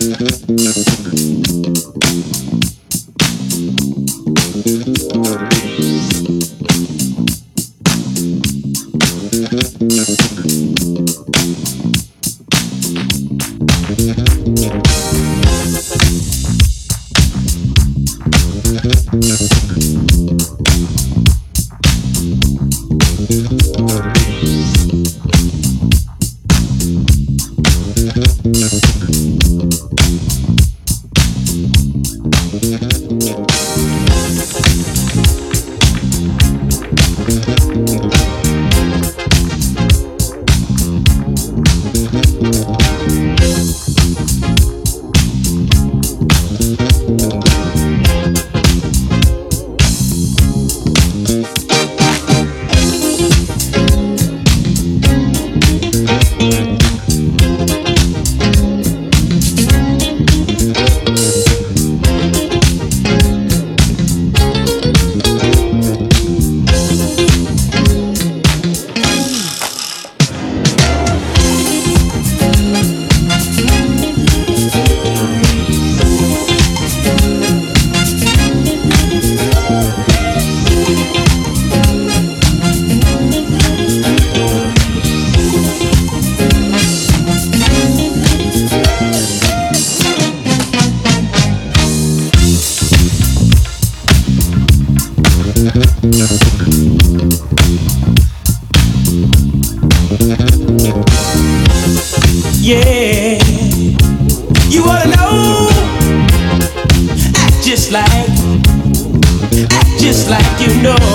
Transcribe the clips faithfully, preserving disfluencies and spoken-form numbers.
Yeah, you ought to know. Act just like, act just like you know.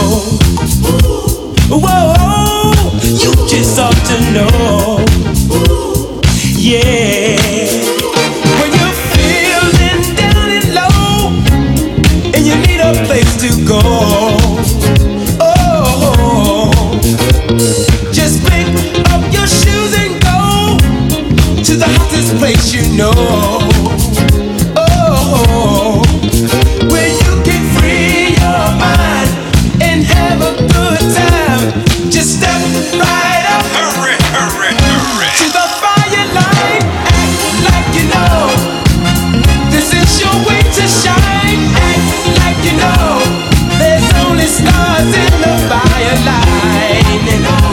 Whoa, you just ought to know. Yeah, when you're feeling down and low and you need a place to go. Oh, just pick up your shoes and go to the hottest place you know. Oh, where you can free your mind and have a good time. Just step right up, hurry, hurry, hurry, to the fire line. Act like you know this is your way to shine. Act like you know there's only stars in the fire line.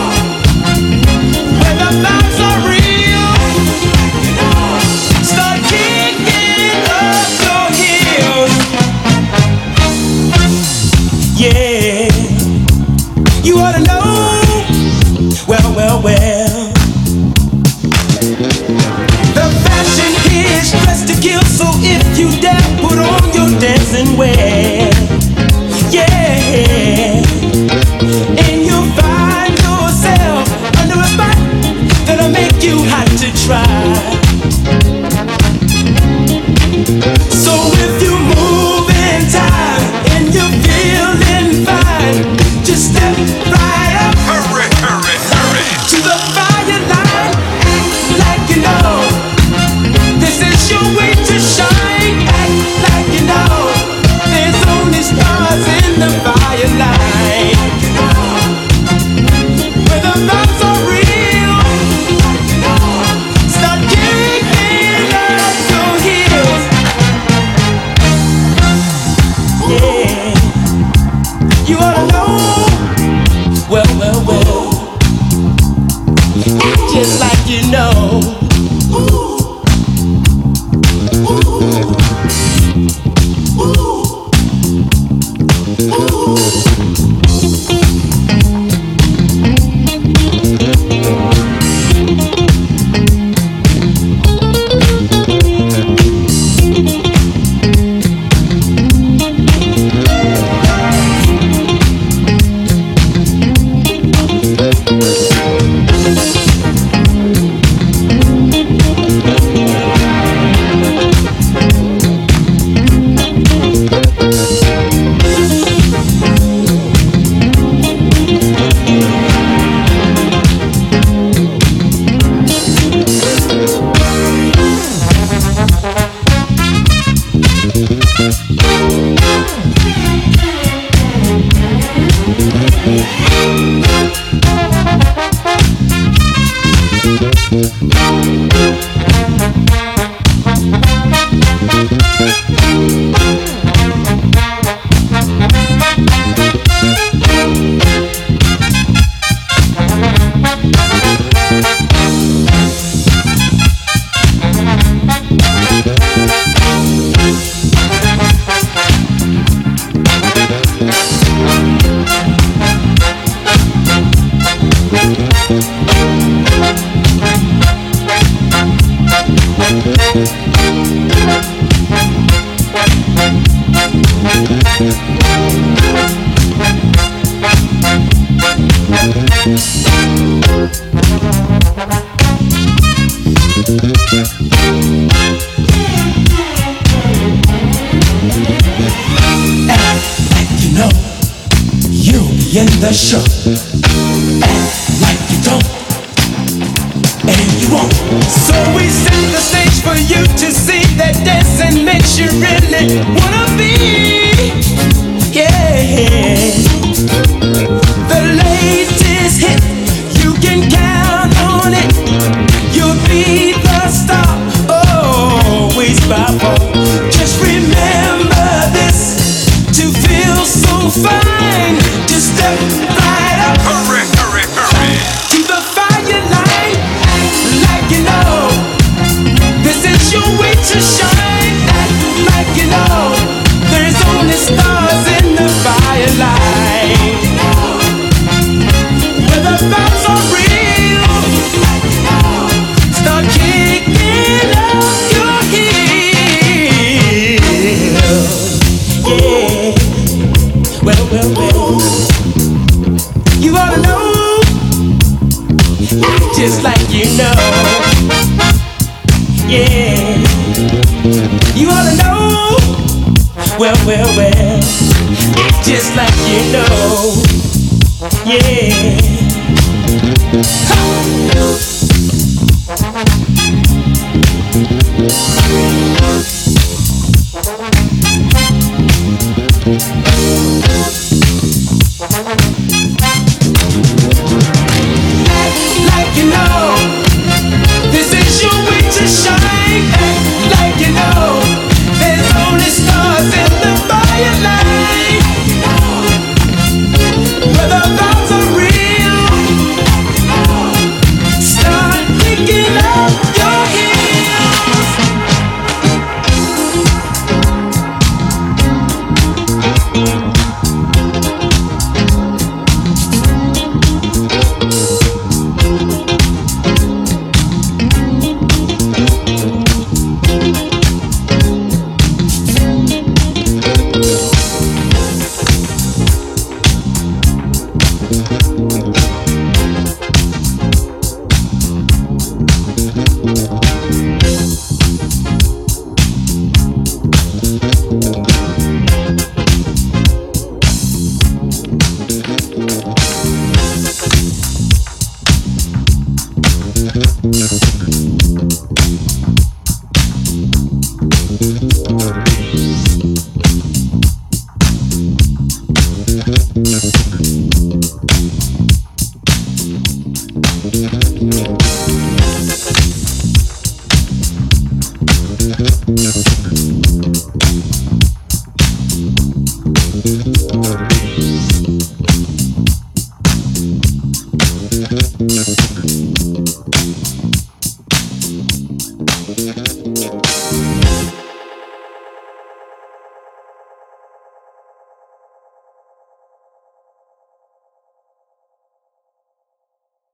When the vibes are real, start kicking up your heels. Yeah, you ought to know. Well, well, well, the fashion here is dressed to kill. So if you dare put on your dancing wear, yeah, and you'll find yourself under a spot that'll make you hot to try. So if you move in time and you're feeling fine, just step right up, hurry, hurry, hurry, to the fire line. Act like you know this is your way to shine. Act like you know there's only stars in the fire line. Where the vibes are real, start kicking up your heels. Yeah, you ought to know. Well, well, well, act just like you know. In the show, act like you don't, and you won't. So we set the stage for you to see that dancing makes you really wanna be. Yeah, the latest hit, you can count on it. You'll be the star, always by far. Just remember this, to feel so fine. Just step right up, hurry, hurry, hurry, to the fire line. Act like you know this is your way to shine. Act like you know there's only stars in the firelight. Where the vibes are real, start kicking up your heels. Yeah, well, well, well. You ought to know, act just like you know. Yeah, you ought to know, well, well, well, act just like you know. Yeah. Like you know, this is your way to shine. Act like you know, there's only stars in the firelight. Where the vibes are real, start picking up your heels. Thank you.